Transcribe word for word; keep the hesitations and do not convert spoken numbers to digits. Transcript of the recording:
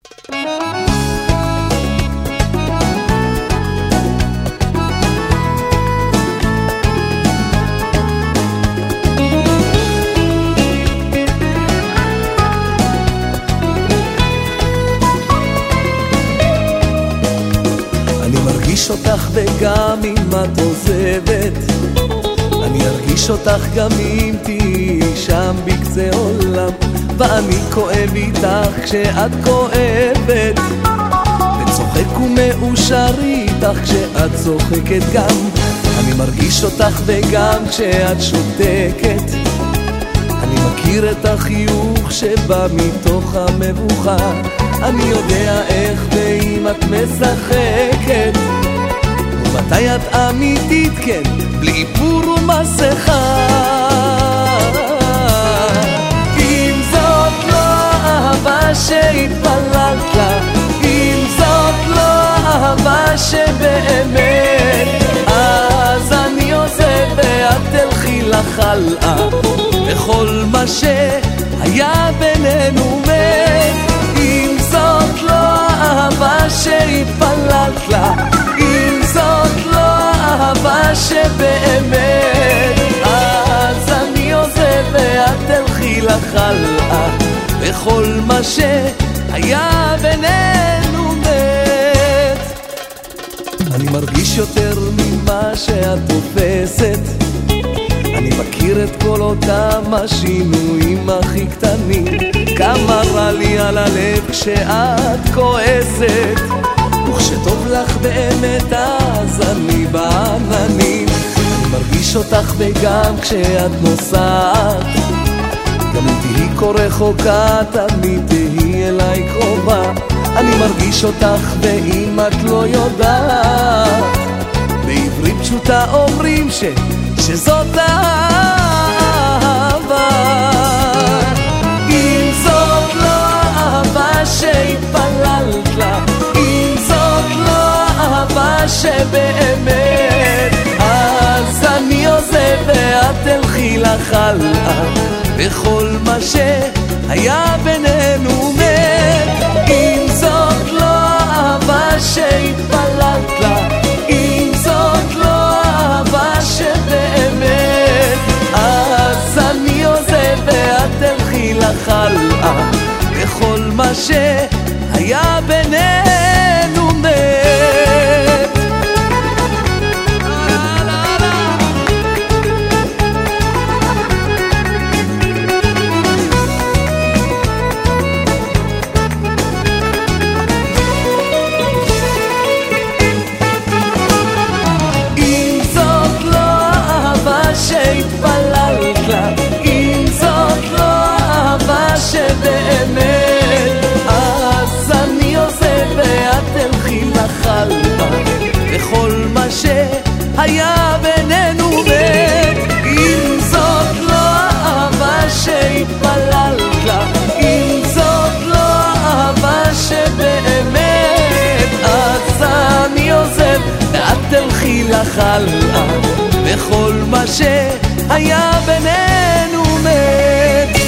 ארגיש אותך וגם אם את עוזבת, אני ארגיש אותך גם אם תהיי שם בקצה עולם, ואני כואב איתך כשאת כואבת, וצוחק ומאושר איתך כשאת צוחקת גם. אני מרגיש אותך וגם כשאת שותקת, אני מכיר את החיוך שבא מתוך המבוכה, אני יודע איך ואם את משחקת, ומתי את אמיתית, כן, בלי איפור ומסכה. אם זאת לא אהבה שהתפללת לה, אם זאת לא אהבה שבאמת, אז אני עוזב ואת תלכי לך הלאה, וכל מה שהיה בינינו מת. אם זאת לא אהבה שהתפללת לה, אם זאת לא אהבה שבאמת, אז אני עוזב ואת תלכי לך הלאה, וכל מה שהיה בינינו מת. אני מרגיש יותר ממה שאת תופסת, אני מכיר את כל אותם השינויים הכי קטנים, כמה רע לי על הלב כשאת כועסת, וכשטוב לך באמת אז אני בעננים. אני מרגיש אותך וגם כשאת נוסעת, גם אם תהי כה רחוקה תמיד תהי אליי קרובה. אני מרגיש אותך ואם את לא יודעת, בעברית פשוטה אומרים ש... שזאת אהבה. אם זאת לא אהבה שהתפללת לה, אם זאת לא אהבה שבאמת, אז אני עוזב ואת תלכי לך הלאה, וכל מה שהיה בינינו מת. אם זאת לא אהבה שהתפללת לה, אם זאת לא אהבה שבאמת, אז אני עוזב ואת תלכי לך הלאה, וכל מה שהיה בינינו מת. שהתפללת לה, אם זאת לא אהבה שבאמת, אז אני עוזב ואת תלכי לך הלאה, וכל מה שהיה בינינו מת. אם זאת לא אהבה שהתפללת לה, אם זאת לא אהבה שבאמת, אז אני עוזב ואת תלכי לך הלאה, וכל מה שהיה בינינו מת.